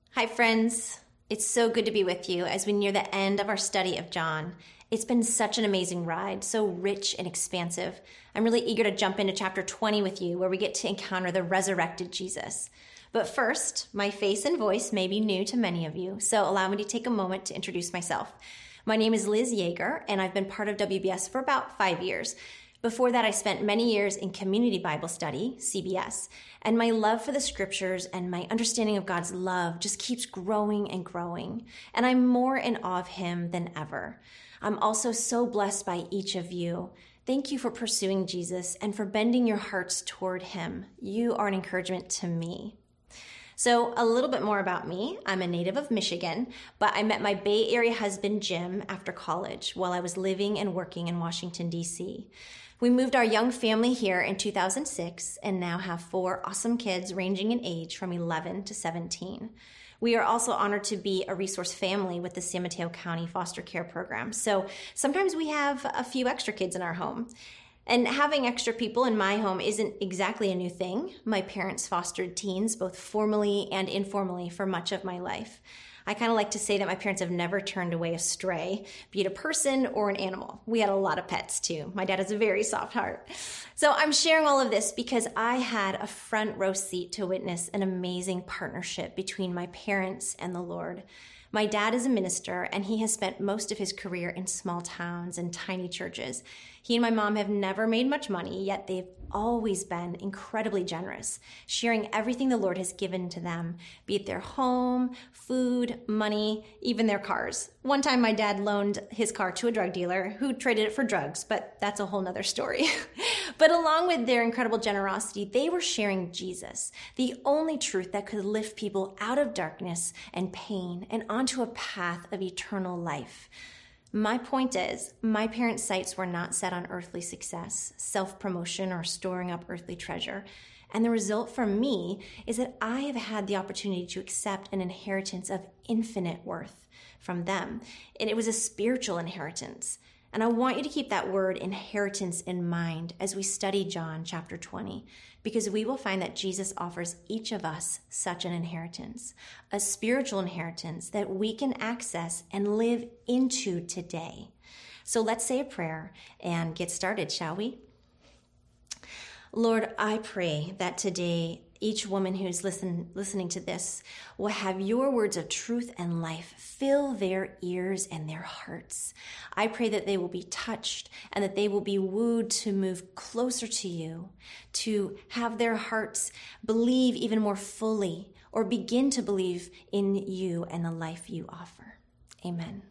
Hi, friends. It's so good to be with you as we near the end of our study of John. It's been such an amazing ride, so rich and expansive. I'm really eager to jump into chapter 20 with you, where we get to encounter the resurrected Jesus. But first, my face and voice may be new to many of you, so allow me to take a moment to introduce myself. My name is Liz Yeager, and I've been part of WBS for about 5 years. Before that, I spent many years in Community Bible Study, CBS, and my love for the scriptures and my understanding of God's love just keeps growing and growing, and I'm more in awe of Him than ever. I'm also so blessed by each of you. Thank you for pursuing Jesus and for bending your hearts toward Him. You are an encouragement to me. So a little bit more about me. I'm a native of Michigan, but I met my Bay Area husband, Jim, after college while I was living and working in Washington, D.C. We moved our young family here in 2006 and now have 4 awesome kids ranging in age from 11 to 17. We are also honored to be a resource family with the San Mateo County Foster Care Program. So sometimes we have a few extra kids in our home. And having extra people in my home isn't exactly a new thing. My parents fostered teens both formally and informally for much of my life. I kind of like to say that my parents have never turned away a stray, be it a person or an animal. We had a lot of pets too. My dad has a very soft heart. So I'm sharing all of this because I had a front row seat to witness an amazing partnership between my parents and the Lord. My dad is a minister, and he has spent most of his career in small towns and tiny churches. He and my mom have never made much money, yet they've always been incredibly generous, sharing everything the Lord has given to them, be it their home, food, money, even their cars. One time my dad loaned his car to a drug dealer who traded it for drugs, but that's a whole nother story. But along with their incredible generosity, they were sharing Jesus, the only truth that could lift people out of darkness and pain and onto a path of eternal life. My point is, my parents' sights were not set on earthly success, self-promotion, or storing up earthly treasure. And the result for me is that I have had the opportunity to accept an inheritance of infinite worth from them. And it was a spiritual inheritance. And I want you to keep that word inheritance in mind as we study John chapter 20, because we will find that Jesus offers each of us such an inheritance, a spiritual inheritance that we can access and live into today. So let's say a prayer and get started, shall we? Lord, I pray that today each woman who's listening to this will have your words of truth and life fill their ears and their hearts. I pray that they will be touched and that they will be wooed to move closer to you, to have their hearts believe even more fully or begin to believe in you and the life you offer. Amen.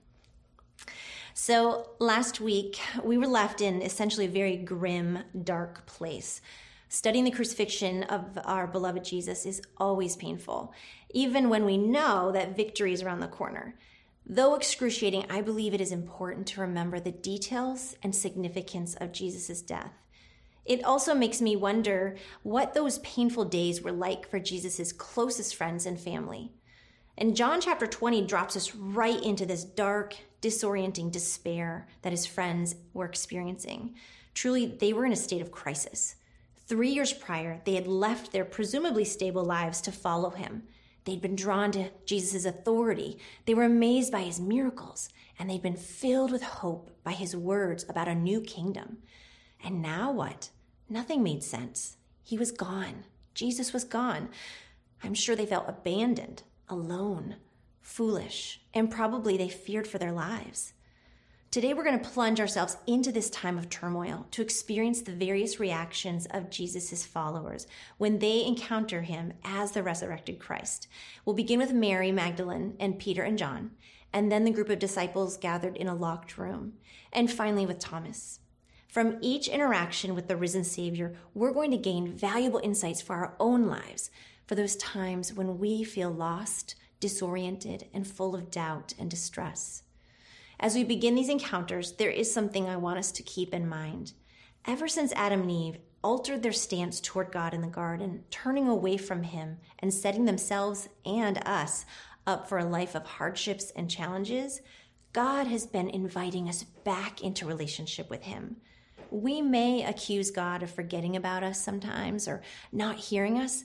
So last week, we were left in essentially a very grim, dark place. Studying the crucifixion of our beloved Jesus is always painful, even when we know that victory is around the corner. Though excruciating, I believe it is important to remember the details and significance of Jesus' death. It also makes me wonder what those painful days were like for Jesus' closest friends and family. And John chapter 20 drops us right into this dark, disorienting despair that his friends were experiencing. Truly, they were in a state of crisis. 3 years prior, they had left their presumably stable lives to follow him. They'd been drawn to Jesus' authority. They were amazed by his miracles, and they'd been filled with hope by his words about a new kingdom. And now what? Nothing made sense. He was gone. Jesus was gone. I'm sure they felt abandoned, alone, foolish, and probably they feared for their lives. Today, we're going to plunge ourselves into this time of turmoil to experience the various reactions of Jesus' followers when they encounter him as the resurrected Christ. We'll begin with Mary Magdalene and Peter and John, and then the group of disciples gathered in a locked room, and finally with Thomas. From each interaction with the risen Savior, we're going to gain valuable insights for our own lives, for those times when we feel lost, disoriented, and full of doubt and distress. As we begin these encounters, there is something I want us to keep in mind. Ever since Adam and Eve altered their stance toward God in the garden, turning away from him and setting themselves and us up for a life of hardships and challenges, God has been inviting us back into relationship with him. We may accuse God of forgetting about us sometimes or not hearing us,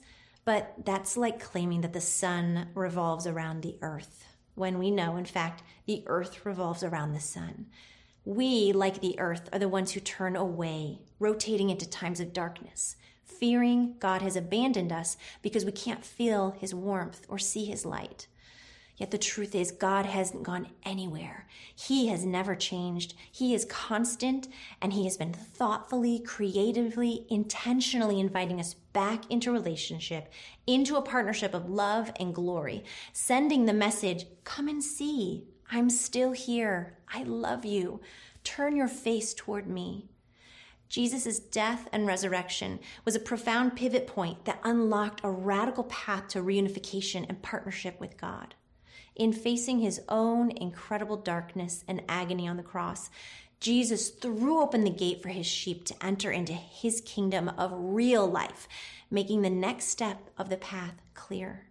But that's like claiming that the sun revolves around the earth, when we know, in fact, the earth revolves around the sun. We, like the earth, are the ones who turn away, rotating into times of darkness, fearing God has abandoned us because we can't feel his warmth or see his light. Yet the truth is, God hasn't gone anywhere. He has never changed. He is constant, and he has been thoughtfully, creatively, intentionally inviting us back into relationship, into a partnership of love and glory, sending the message, come and see. I'm still here. I love you. Turn your face toward me. Jesus' death and resurrection was a profound pivot point that unlocked a radical path to reunification and partnership with God. In facing his own incredible darkness and agony on the cross, Jesus threw open the gate for his sheep to enter into his kingdom of real life, making the next step of the path clear.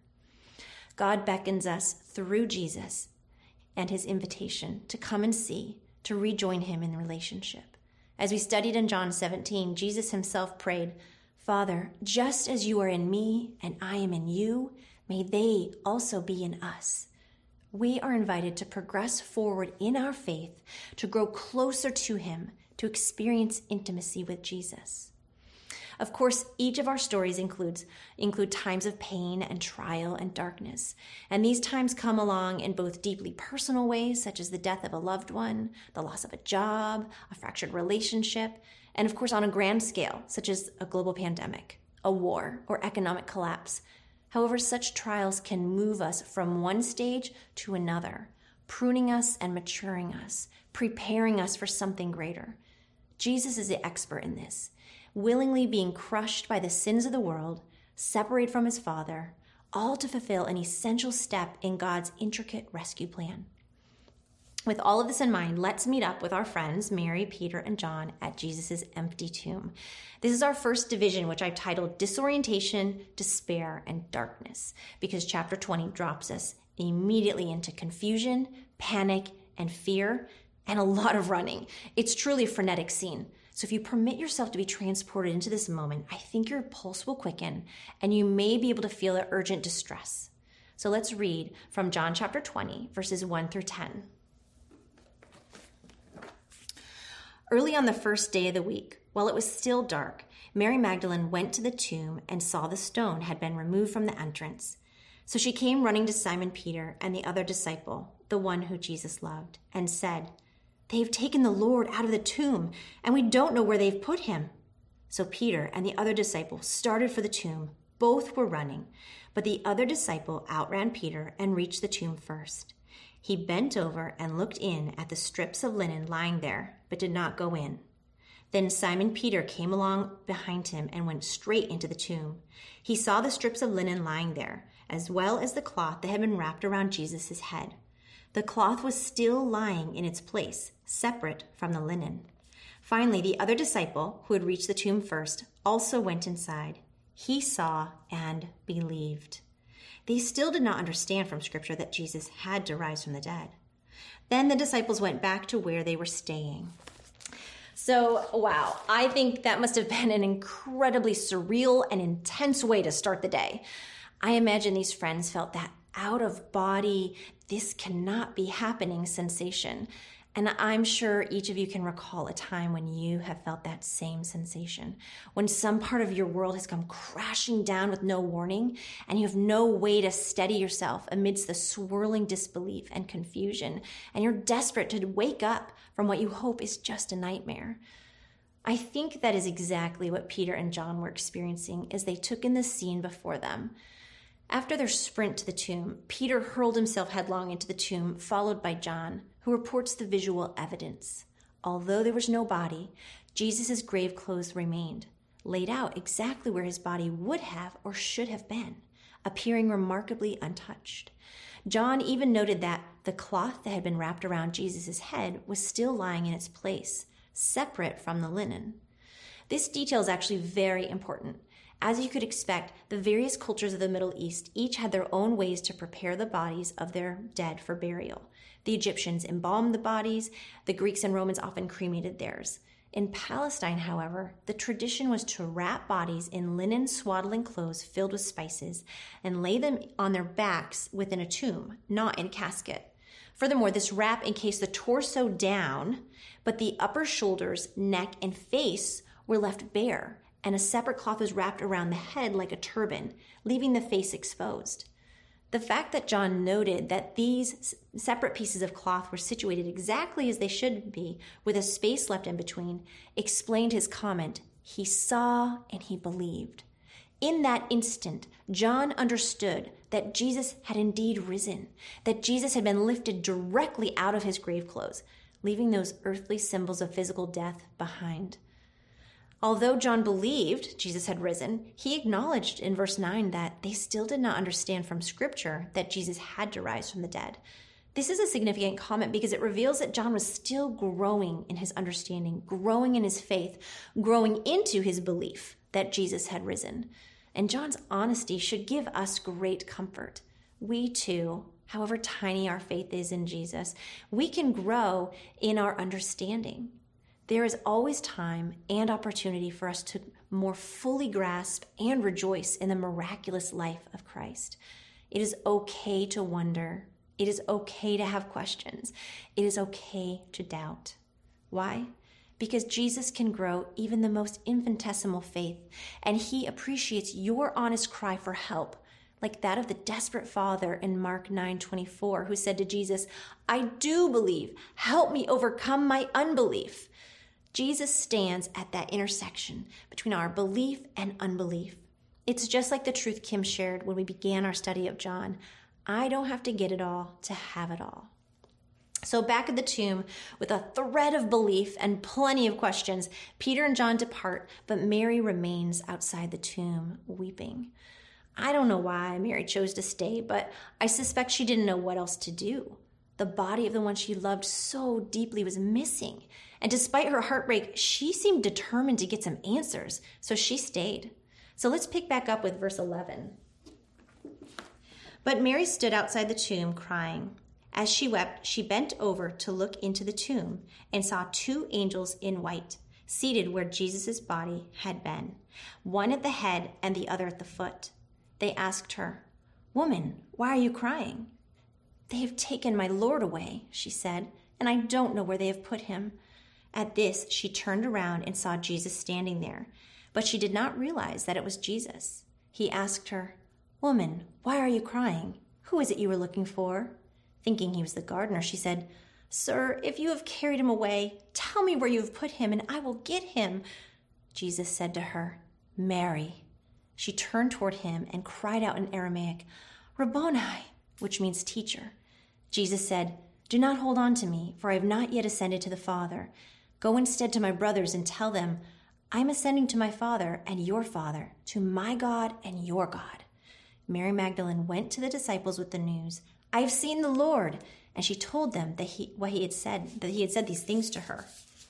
God beckons us through Jesus and his invitation to come and see, to rejoin him in relationship. As we studied in John 17, Jesus himself prayed, Father, just as you are in me and I am in you, may they also be in us. We are invited to progress forward in our faith, to grow closer to him, to experience intimacy with Jesus. Of course, each of our stories include times of pain and trial and darkness. And these times come along in both deeply personal ways, such as the death of a loved one, the loss of a job, a fractured relationship, and of course on a grand scale, such as a global pandemic, a war, or economic collapse. However, such trials can move us from one stage to another, pruning us and maturing us, preparing us for something greater. Jesus is the expert in this, willingly being crushed by the sins of the world, separated from his Father, all to fulfill an essential step in God's intricate rescue plan. With all of this in mind, let's meet up with our friends, Mary, Peter, and John, at Jesus' empty tomb. This is our first division, which I've titled Disorientation, Despair, and Darkness, because chapter 20 drops us immediately into confusion, panic, and fear, and a lot of running. It's truly a frenetic scene. So if you permit yourself to be transported into this moment, I think your pulse will quicken, and you may be able to feel the urgent distress. So let's read from John chapter 20, verses 1 through 10. Early on the first day of the week, while it was still dark, Mary Magdalene went to the tomb and saw the stone had been removed from the entrance. So she came running to Simon Peter and the other disciple, the one who Jesus loved, and said, "They've taken the Lord out of the tomb, and we don't know where they've put him." So Peter and the other disciple started for the tomb. Both were running, but the other disciple outran Peter and reached the tomb first. He bent over and looked in at the strips of linen lying there, but did not go in. Then Simon Peter came along behind him and went straight into the tomb. He saw the strips of linen lying there, as well as the cloth that had been wrapped around Jesus' head. The cloth was still lying in its place, separate from the linen. Finally, the other disciple, who had reached the tomb first, also went inside. He saw and believed. They still did not understand from Scripture that Jesus had to rise from the dead. Then the disciples went back to where they were staying. So, wow, I think that must have been an incredibly surreal and intense way to start the day. I imagine these friends felt that out-of-body, this cannot be happening sensation. And I'm sure each of you can recall a time when you have felt that same sensation, when some part of your world has come crashing down with no warning, and you have no way to steady yourself amidst the swirling disbelief and confusion, and you're desperate to wake up from what you hope is just a nightmare. I think that is exactly what Peter and John were experiencing as they took in the scene before them. After their sprint to the tomb, Peter hurled himself headlong into the tomb, followed by John, who reports the visual evidence. Although there was no body, Jesus' grave clothes remained, laid out exactly where his body would have or should have been, appearing remarkably untouched. John even noted that the cloth that had been wrapped around Jesus' head was still lying in its place, separate from the linen. This detail is actually very important. As you could expect, the various cultures of the Middle East each had their own ways to prepare the bodies of their dead for burial. The Egyptians embalmed the bodies, the Greeks and Romans often cremated theirs. In Palestine, however, the tradition was to wrap bodies in linen swaddling clothes filled with spices and lay them on their backs within a tomb, not in a casket. Furthermore, this wrap encased the torso down, but the upper shoulders, neck, and face were left bare, and a separate cloth was wrapped around the head like a turban, leaving the face exposed. The fact that John noted that these separate pieces of cloth were situated exactly as they should be, with a space left in between, explained his comment, "He saw and he believed." In that instant, John understood that Jesus had indeed risen, that Jesus had been lifted directly out of his grave clothes, leaving those earthly symbols of physical death behind. Although John believed Jesus had risen, he acknowledged in verse 9 that they still did not understand from Scripture that Jesus had to rise from the dead. This is a significant comment because it reveals that John was still growing in his understanding, growing in his faith, growing into his belief that Jesus had risen. And John's honesty should give us great comfort. We too, however tiny our faith is in Jesus, we can grow in our understanding. There is always time and opportunity for us to more fully grasp and rejoice in the miraculous life of Christ. It is okay to wonder. It is okay to have questions. It is okay to doubt. Why? Because Jesus can grow even the most infinitesimal faith, and he appreciates your honest cry for help, like that of the desperate father in Mark 9:24, who said to Jesus, "I do believe. Help me overcome my unbelief." Jesus stands at that intersection between our belief and unbelief. It's just like the truth Kim shared when we began our study of John. I don't have to get it all to have it all. So back at the tomb, with a thread of belief and plenty of questions, Peter and John depart, but Mary remains outside the tomb, weeping. I don't know why Mary chose to stay, but I suspect she didn't know what else to do. The body of the one she loved so deeply was missing. And despite her heartbreak, she seemed determined to get some answers, so she stayed. So let's pick back up with verse 11. But Mary stood outside the tomb crying. As she wept, she bent over to look into the tomb and saw two angels in white, seated where Jesus' body had been, one at the head and the other at the foot. They asked her, "Woman, why are you crying?" "They have taken my Lord away," she said, "and I don't know where they have put him." At this, she turned around and saw Jesus standing there, but she did not realize that it was Jesus. He asked her, "Woman, why are you crying? Who is it you were looking for?" Thinking he was the gardener, she said, "Sir, if you have carried him away, tell me where you have put him, and I will get him." Jesus said to her, "Mary." She turned toward him and cried out in Aramaic, "Rabboni," which means teacher. Jesus said, "Do not hold on to me, for I have not yet ascended to the Father. Go instead to my brothers and tell them, I am ascending to my Father and your Father, to my God and your God." Mary Magdalene went to the disciples with the news, "I have seen the Lord," and she told them that he had said these things to her.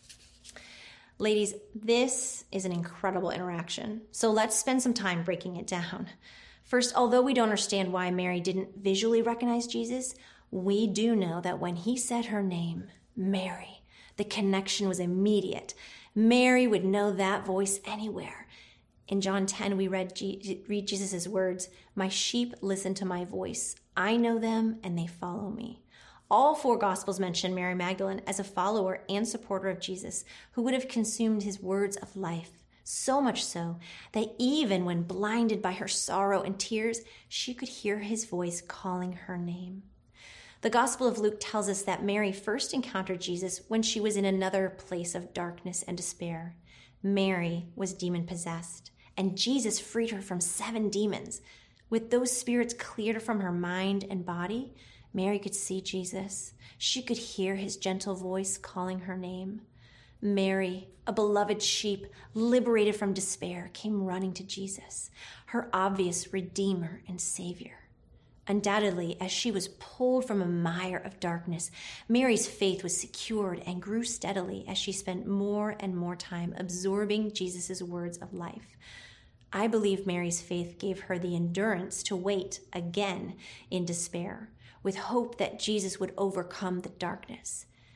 Ladies, this is an incredible interaction. So let's spend some time breaking it down. First, although we don't understand why Mary didn't visually recognize Jesus, we do know that when he said her name, Mary, the connection was immediate. Mary would know that voice anywhere. In John 10, we read Jesus' words, "My sheep listen to my voice. I know them and they follow me." All four Gospels mention Mary Magdalene as a follower and supporter of Jesus who would have consumed his words of life, so much so that even when blinded by her sorrow and tears, she could hear his voice calling her name. The Gospel of Luke tells us that Mary first encountered Jesus when she was in another place of darkness and despair. Mary was demon-possessed, and Jesus freed her from 7 demons. With those spirits cleared from her mind and body, Mary could see Jesus. She could hear his gentle voice calling her name. Mary, a beloved sheep, liberated from despair, came running to Jesus, her obvious Redeemer and Savior. Undoubtedly, as she was pulled from a mire of darkness, Mary's faith was secured and grew steadily as she spent more and more time absorbing Jesus' words of life. I believe Mary's faith gave her the endurance to wait again in despair, with hope that Jesus would overcome the darkness.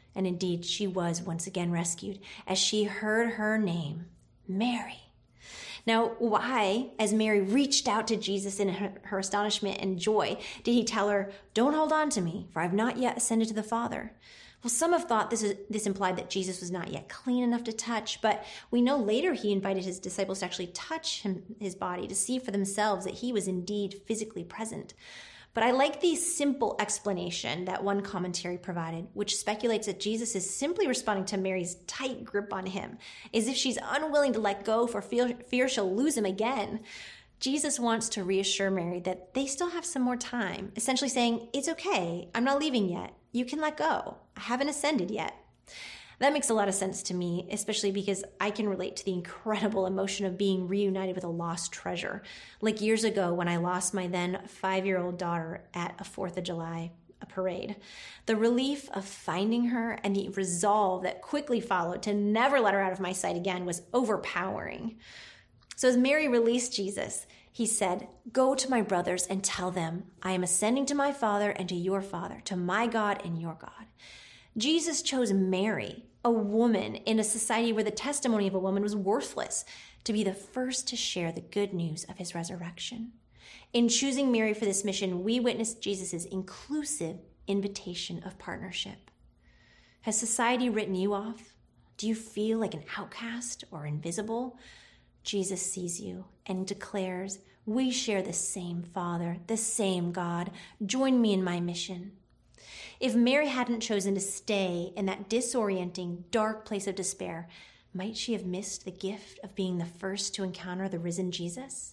And indeed, she was once again rescued as she heard her name, Mary. Now, why, as Mary reached out to Jesus in her astonishment and joy, did he tell her, "Don't hold on to me, for I've not yet ascended to the Father"? Well, some have thought this implied that Jesus was not yet clean enough to touch, but we know later he invited his disciples to actually touch his body to see for themselves that he was indeed physically present. But I like the simple explanation that one commentary provided, which speculates that Jesus is simply responding to Mary's tight grip on him, as if she's unwilling to let go for fear she'll lose him again. Jesus wants to reassure Mary that they still have some more time, essentially saying, "It's okay, I'm not leaving yet. You can let go. I haven't ascended yet." That makes a lot of sense to me, especially because I can relate to the incredible emotion of being reunited with a lost treasure. Like years ago when I lost my then 5-year-old daughter at a 4th of July parade. The relief of finding her and the resolve that quickly followed to never let her out of my sight again was overpowering. So as Mary released Jesus, he said, "Go to my brothers and tell them, I am ascending to my Father and to your Father, to my God and your God." Jesus chose Mary, a woman in a society where the testimony of a woman was worthless, to be the first to share the good news of his resurrection. In choosing Mary for this mission, we witness Jesus' inclusive invitation of partnership. Has society written you off? Do you feel like an outcast or invisible? Jesus sees you and declares, "We share the same Father, the same God. Join me in my mission." If Mary hadn't chosen to stay in that disorienting, dark place of despair, might she have missed the gift of being the first to encounter the risen Jesus?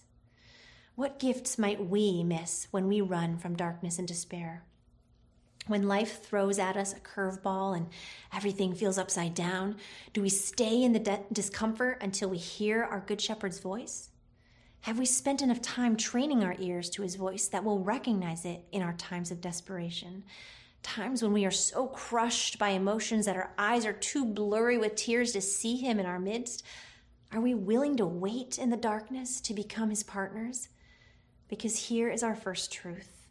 What gifts might we miss when we run from darkness and despair? When life throws at us a curveball and everything feels upside down, do we stay in the discomfort until we hear our Good Shepherd's voice? Have we spent enough time training our ears to his voice that we'll recognize it in our times of desperation? Times when we are so crushed by emotions that our eyes are too blurry with tears to see him in our midst? Are we willing to wait in the darkness to become his partners? Because here is our first truth.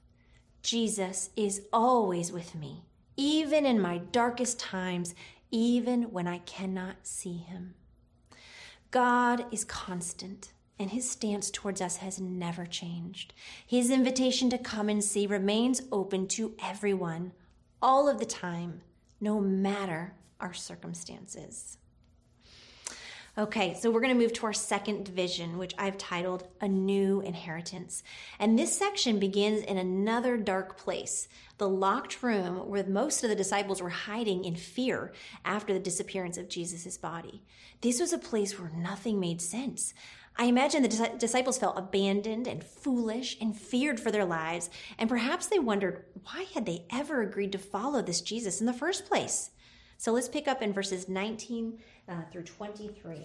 Jesus is always with me, even in my darkest times, even when I cannot see him. God is constant, and his stance towards us has never changed. His invitation to come and see remains open to everyone, all of the time, no matter our circumstances. Okay, so we're going to move to our second division, which I've titled A New Inheritance. And this section begins in another dark place, the locked room where most of the disciples were hiding in fear after the disappearance of Jesus' body. This was a place where nothing made sense. I imagine the disciples felt abandoned and foolish and feared for their lives, and perhaps they wondered why had they ever agreed to follow this Jesus in the first place. So let's pick up in verses 19 through 23.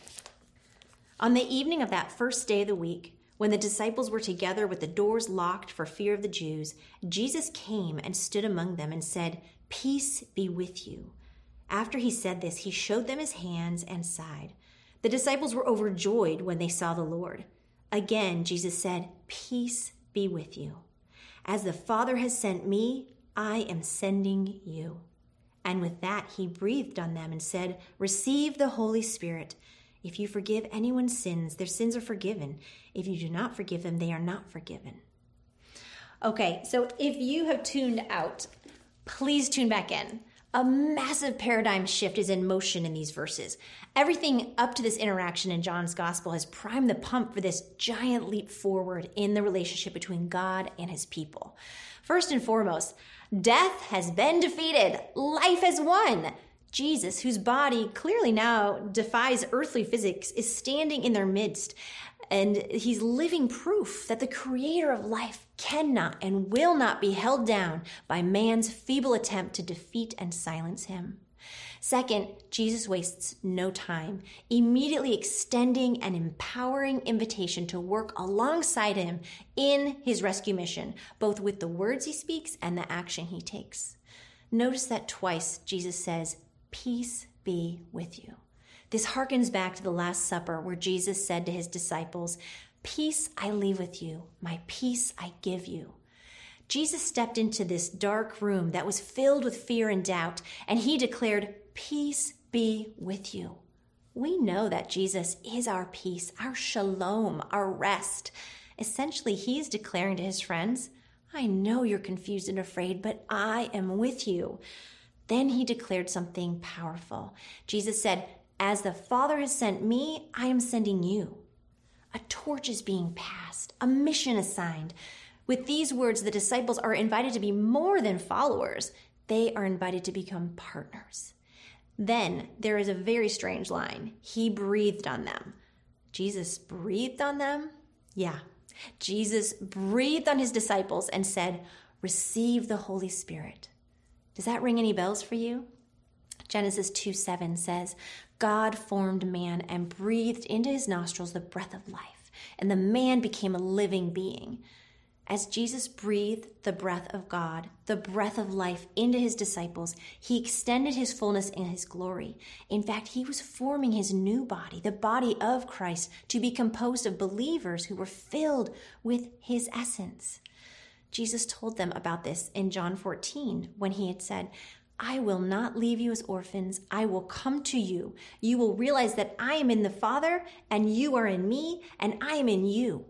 On the evening of that first day of the week, when the disciples were together with the doors locked for fear of the Jews, Jesus came and stood among them and said, "Peace be with you." After he said this, he showed them his hands and side. The disciples were overjoyed when they saw the Lord. Again, Jesus said, "Peace be with you. As the Father has sent me, I am sending you." And with that, he breathed on them and said, "Receive the Holy Spirit. If you forgive anyone's sins, their sins are forgiven. If you do not forgive them, they are not forgiven." Okay, so if you have tuned out, please tune back in. A massive paradigm shift is in motion in these verses. Everything up to this interaction in John's gospel has primed the pump for this giant leap forward in the relationship between God and his people. First and foremost, death has been defeated. Life has won. Jesus, whose body clearly now defies earthly physics, is standing in their midst. And he's living proof that the creator of life cannot and will not be held down by man's feeble attempt to defeat and silence him. Second, Jesus wastes no time, immediately extending an empowering invitation to work alongside him in his rescue mission, both with the words he speaks and the action he takes. Notice that twice Jesus says, "Peace be with you." This harkens back to the Last Supper where Jesus said to his disciples, "Peace I leave with you, my peace I give you." Jesus stepped into this dark room that was filled with fear and doubt, and he declared, "Peace be with you." We know that Jesus is our peace, our shalom, our rest. Essentially, he is declaring to his friends, "I know you're confused and afraid, but I am with you." Then he declared something powerful. Jesus said, "As the Father has sent me, I am sending you." A torch is being passed, a mission assigned. With these words, the disciples are invited to be more than followers. They are invited to become partners. Then there is a very strange line. He breathed on them. Jesus breathed on them? Yeah. Jesus breathed on his disciples and said, "Receive the Holy Spirit." Does that ring any bells for you? Genesis 2:7 says, "God formed man and breathed into his nostrils the breath of life, and the man became a living being." As Jesus breathed the breath of God, the breath of life into his disciples, he extended his fullness and his glory. In fact, he was forming his new body, the body of Christ, to be composed of believers who were filled with his essence. Jesus told them about this in John 14 when he had said, "I will not leave you as orphans. I will come to you. You will realize that I am in the Father, and you are in me, and I am in you."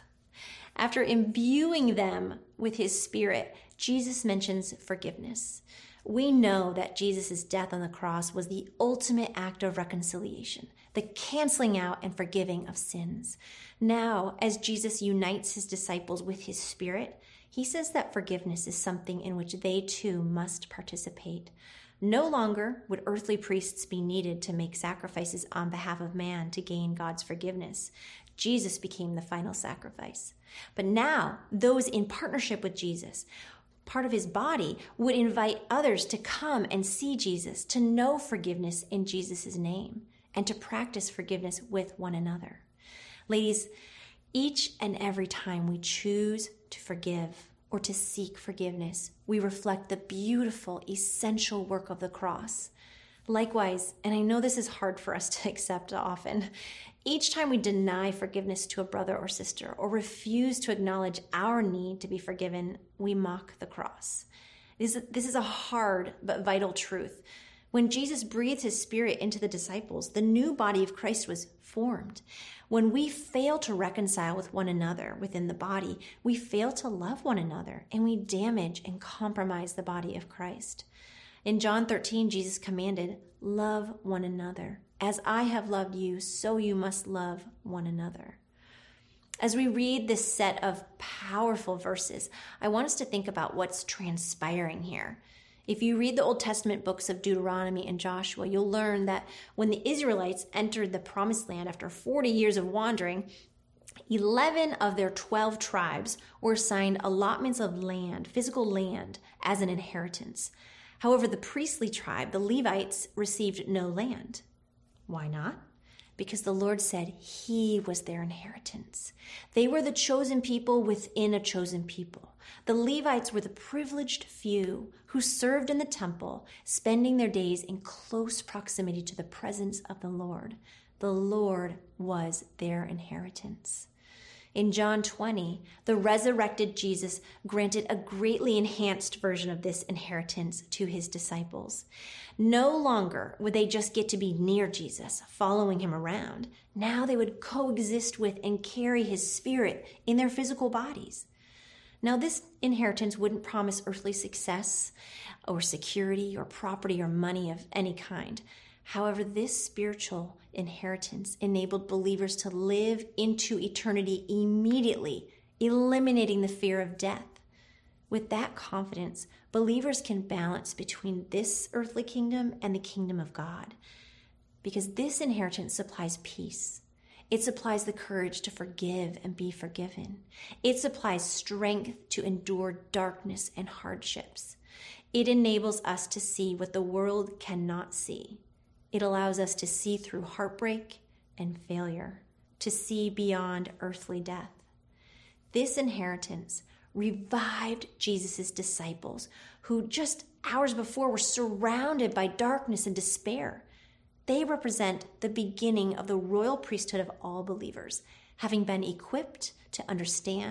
After imbuing them with his Spirit, Jesus mentions forgiveness. We know that Jesus' death on the cross was the ultimate act of reconciliation, the canceling out and forgiving of sins. Now, as Jesus unites his disciples with his Spirit, he says that forgiveness is something in which they too must participate. No longer would earthly priests be needed to make sacrifices on behalf of man to gain God's forgiveness. Jesus became the final sacrifice. But now, those in partnership with Jesus, part of his body, would invite others to come and see Jesus, to know forgiveness in Jesus' name, and to practice forgiveness with one another. Ladies, each and every time we choose to forgive or to seek forgiveness, we reflect the beautiful, essential work of the cross. Likewise, and I know this is hard for us to accept often, each time we deny forgiveness to a brother or sister or refuse to acknowledge our need to be forgiven, we mock the cross. This is a hard but vital truth. When Jesus breathed his Spirit into the disciples, the new body of Christ was formed. When we fail to reconcile with one another within the body, we fail to love one another, and we damage and compromise the body of Christ. In John 13, Jesus commanded, "Love one another. As I have loved you, so you must love one another." As we read this set of powerful verses, I want us to think about what's transpiring here. If you read the Old Testament books of Deuteronomy and Joshua, you'll learn that when the Israelites entered the Promised Land after 40 years of wandering, 11 of their 12 tribes were assigned allotments of land, physical land, as an inheritance. However, the priestly tribe, the Levites, received no land. Why not? Because the Lord said he was their inheritance. They were the chosen people within a chosen people. The Levites were the privileged few who served in the temple, spending their days in close proximity to the presence of the Lord. The Lord was their inheritance. In John 20, the resurrected Jesus granted a greatly enhanced version of this inheritance to his disciples. No longer would they just get to be near Jesus, following him around. Now they would coexist with and carry his Spirit in their physical bodies. Now, this inheritance wouldn't promise earthly success or security or property or money of any kind. However, this spiritual inheritance enabled believers to live into eternity immediately, eliminating the fear of death. With that confidence, believers can balance between this earthly kingdom and the kingdom of God, because this inheritance supplies peace. It supplies the courage to forgive and be forgiven. It supplies strength to endure darkness and hardships. It enables us to see what the world cannot see. It allows us to see through heartbreak and failure, to see beyond earthly death. This inheritance revived Jesus' disciples, who just hours before were surrounded by darkness and despair. They represent the beginning of the royal priesthood of all believers, having been equipped to understand,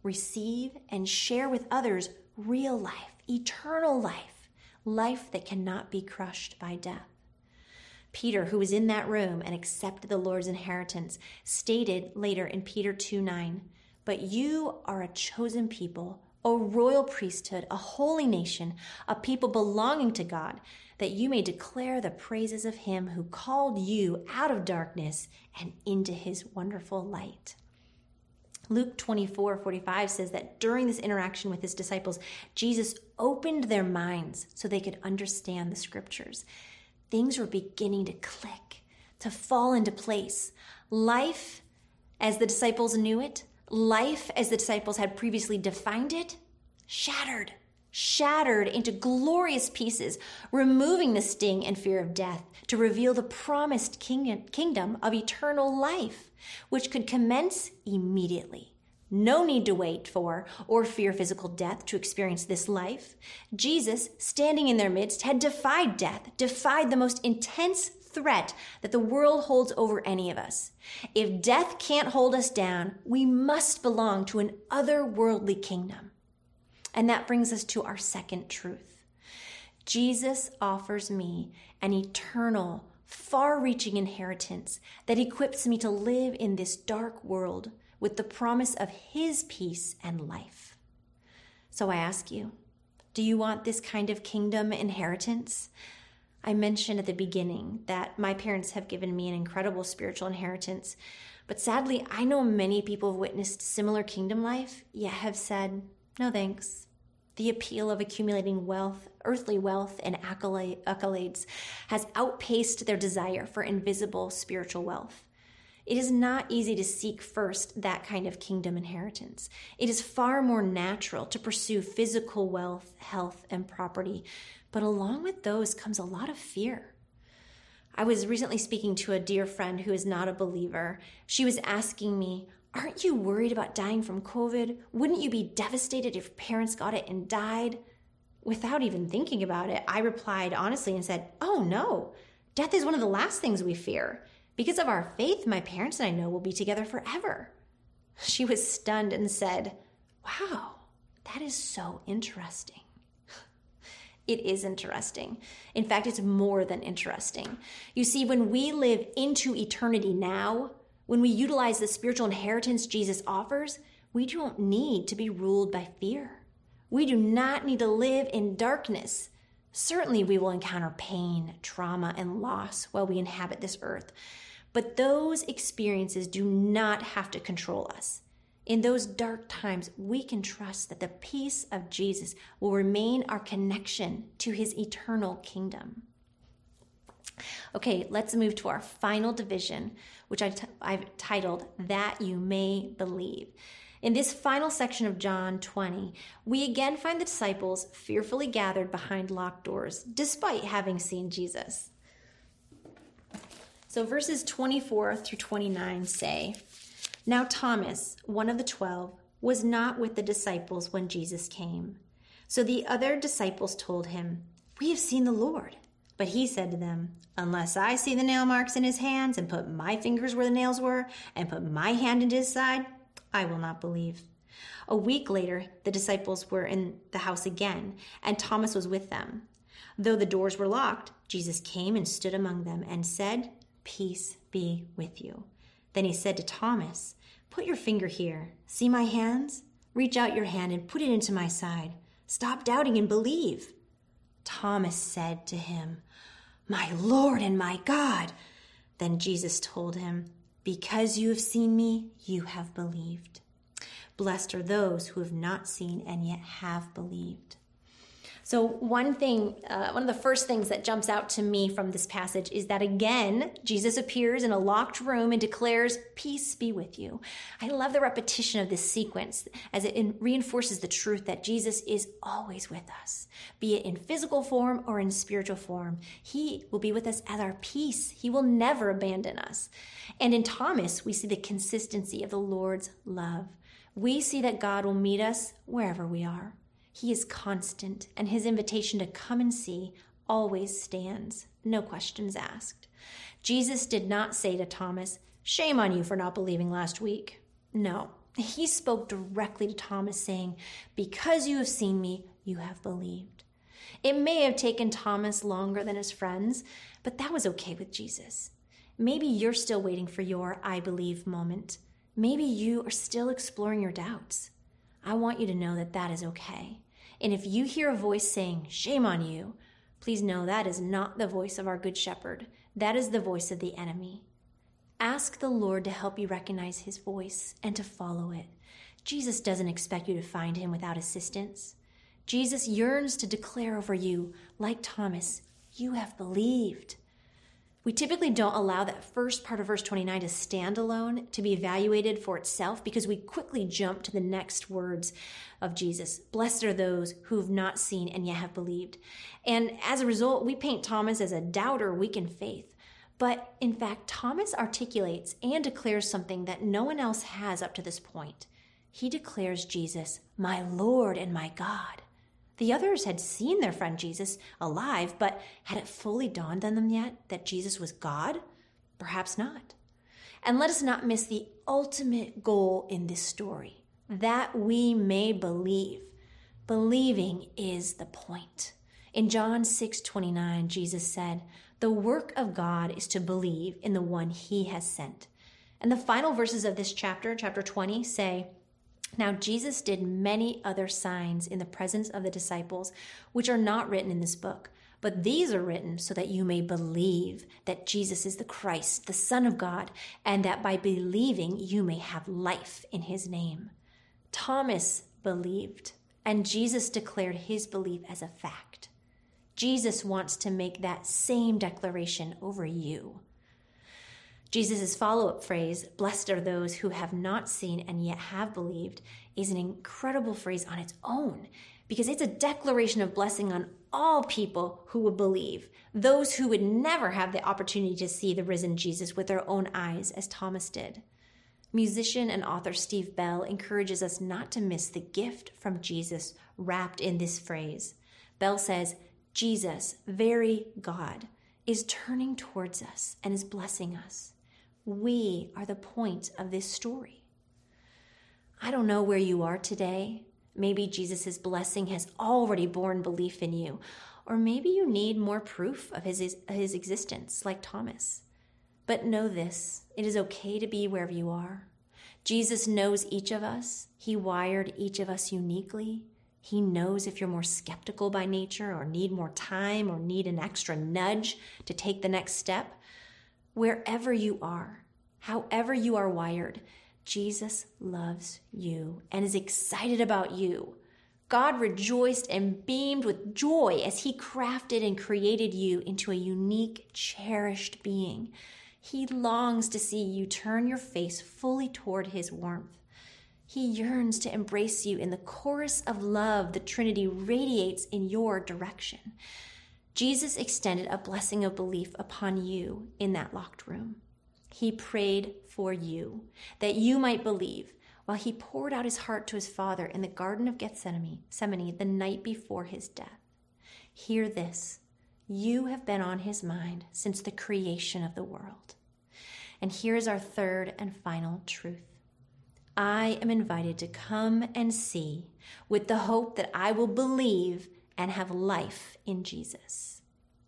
receive, and share with others real life, eternal life, life that cannot be crushed by death. Peter, who was in that room and accepted the Lord's inheritance, stated later in Peter 2:9, "But you are a chosen people, a royal priesthood, a holy nation, a people belonging to God, that you may declare the praises of him who called you out of darkness and into his wonderful light." Luke 24:45 says that during this interaction with his disciples, Jesus opened their minds so they could understand the scriptures. Things were beginning to click, to fall into place. Life, as the disciples knew it, life as the disciples had previously defined it, shattered into glorious pieces, removing the sting and fear of death to reveal the promised kingdom of eternal life, which could commence immediately. No need to wait for or fear physical death to experience this life. Jesus, standing in their midst, had defied death, defied the most intense threat that the world holds over any of us. If death can't hold us down, we must belong to an otherworldly kingdom. And that brings us to our second truth. Jesus offers me an eternal, far-reaching inheritance that equips me to live in this dark world with the promise of his peace and life. So I ask you, do you want this kind of kingdom inheritance? I mentioned at the beginning that my parents have given me an incredible spiritual inheritance, but sadly, I know many people have witnessed similar kingdom life, yet have said, no thanks. The appeal of accumulating wealth, earthly wealth, and accolades has outpaced their desire for invisible spiritual wealth. It is not easy to seek first that kind of kingdom inheritance. It is far more natural to pursue physical wealth, health, and property, but along with those comes a lot of fear. I was recently speaking to a dear friend who is not a believer. She was asking me, aren't you worried about dying from COVID? Wouldn't you be devastated if your parents got it and died? Without even thinking about it, I replied honestly and said, oh no, death is one of the last things we fear. Because of our faith, my parents and I know we'll be together forever. She was stunned and said, wow, that is so interesting. It is interesting. In fact, it's more than interesting. You see, when we live into eternity now, when we utilize the spiritual inheritance Jesus offers, we don't need to be ruled by fear. We do not need to live in darkness. Certainly, we will encounter pain, trauma, and loss while we inhabit this earth. But those experiences do not have to control us. In those dark times, we can trust that the peace of Jesus will remain our connection to his eternal kingdom. Okay, let's move to our final division, which I've titled, That You May Believe. In this final section of John 20, we again find the disciples fearfully gathered behind locked doors, despite having seen Jesus. So verses 24 through 29 say, Now Thomas, one of the 12, was not with the disciples when Jesus came. So the other disciples told him, We have seen the Lord. But he said to them, Unless I see the nail marks in his hands and put my fingers where the nails were and put my hand into his side, I will not believe. A week later, the disciples were in the house again, and Thomas was with them. Though the doors were locked, Jesus came and stood among them and said, Peace be with you. Then he said to Thomas, Put your finger here. See my hands? Reach out your hand and put it into my side. Stop doubting and believe. Thomas said to him, My Lord and my God. Then Jesus told him, Because you have seen me, you have believed. Blessed are those who have not seen and yet have believed. So one of the first things that jumps out to me from this passage is that again, Jesus appears in a locked room and declares, Peace be with you. I love the repetition of this sequence as it reinforces the truth that Jesus is always with us, be it in physical form or in spiritual form. He will be with us as our peace. He will never abandon us. And in Thomas, we see the consistency of the Lord's love. We see that God will meet us wherever we are. He is constant, and his invitation to come and see always stands, no questions asked. Jesus did not say to Thomas, Shame on you for not believing last week. No, He spoke directly to Thomas, saying, "Because you have seen me, you have believed." It may have taken Thomas longer than his friends, but that was okay with Jesus. Maybe you're still waiting for your "I believe" moment. Maybe you are still exploring your doubts. I want you to know that that is okay. And if you hear a voice saying, "Shame on you," please know that is not the voice of our Good Shepherd. That is the voice of the enemy. Ask the Lord to help you recognize his voice and to follow it. Jesus doesn't expect you to find him without assistance. Jesus yearns to declare over you, like Thomas, "You have believed." We typically don't allow that first part of verse 29 to stand alone, to be evaluated for itself, because we quickly jump to the next words of Jesus. "Blessed are those who have not seen and yet have believed." And as a result, we paint Thomas as a doubter, weak in faith. But in fact, Thomas articulates and declares something that no one else has up to this point. He declares Jesus, "My Lord and my God." The others had seen their friend Jesus alive, but had it fully dawned on them yet that Jesus was God? Perhaps not. And let us not miss the ultimate goal in this story, that we may believe. Believing is the point. In John 6:29, Jesus said, "The work of God is to believe in the one he has sent." And the final verses of this chapter 20, say, "Now Jesus did many other signs in the presence of the disciples, which are not written in this book. But these are written so that you may believe that Jesus is the Christ, the Son of God, and that by believing you may have life in his name." Thomas believed, and Jesus declared his belief as a fact. Jesus wants to make that same declaration over you. Jesus' follow-up phrase, "Blessed are those who have not seen and yet have believed," is an incredible phrase on its own, because it's a declaration of blessing on all people who would believe, those who would never have the opportunity to see the risen Jesus with their own eyes, as Thomas did. Musician and author Steve Bell encourages us not to miss the gift from Jesus wrapped in this phrase. Bell says, "Jesus, very God, is turning towards us and is blessing us. We are the point of this story." I don't know where you are today. Maybe Jesus' blessing has already borne belief in you, or maybe you need more proof of his existence, like Thomas. But know this, it is okay to be wherever you are. Jesus knows each of us. He wired each of us uniquely. He knows if you're more skeptical by nature or need more time or need an extra nudge to take the next step. Wherever you are, however you are wired, Jesus loves you and is excited about you. God rejoiced and beamed with joy as he crafted and created you into a unique, cherished being. He longs to see you turn your face fully toward his warmth. He yearns to embrace you in the chorus of love the Trinity radiates in your direction. Jesus extended a blessing of belief upon you in that locked room. He prayed for you, that you might believe, while he poured out his heart to his Father in the Garden of Gethsemane the night before his death. Hear this, you have been on his mind since the creation of the world. And here is our third and final truth. I am invited to come and see with the hope that I will believe and have life in Jesus.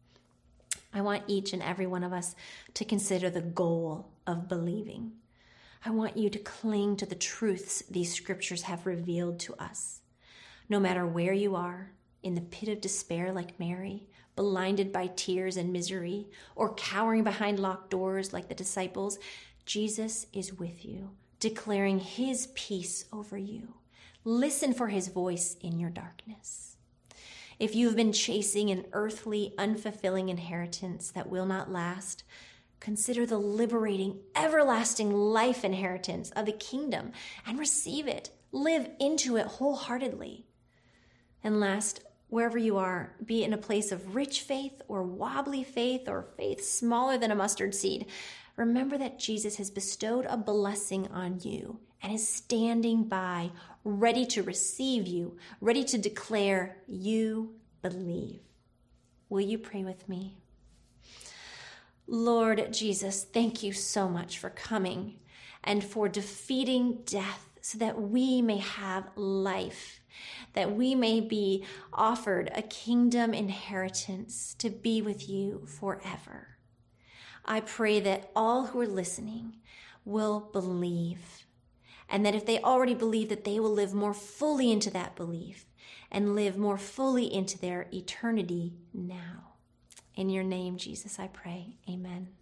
I want each and every one of us to consider the goal of believing. I want you to cling to the truths these scriptures have revealed to us. No matter where you are, in the pit of despair like Mary, blinded by tears and misery, or cowering behind locked doors like the disciples, Jesus is with you, declaring his peace over you. Listen for his voice in your darkness. If you've been chasing an earthly, unfulfilling inheritance that will not last, consider the liberating, everlasting life inheritance of the kingdom and receive it. Live into it wholeheartedly. And last, wherever you are, be it in a place of rich faith or wobbly faith or faith smaller than a mustard seed, remember that Jesus has bestowed a blessing on you and is standing by, ready to receive you, ready to declare you believe. Will you pray with me? Lord Jesus, thank you so much for coming and for defeating death so that we may have life, that we may be offered a kingdom inheritance to be with you forever. I pray that all who are listening will believe, and that if they already believe, that they will live more fully into that belief and live more fully into their eternity now. In your name, Jesus, I pray. Amen.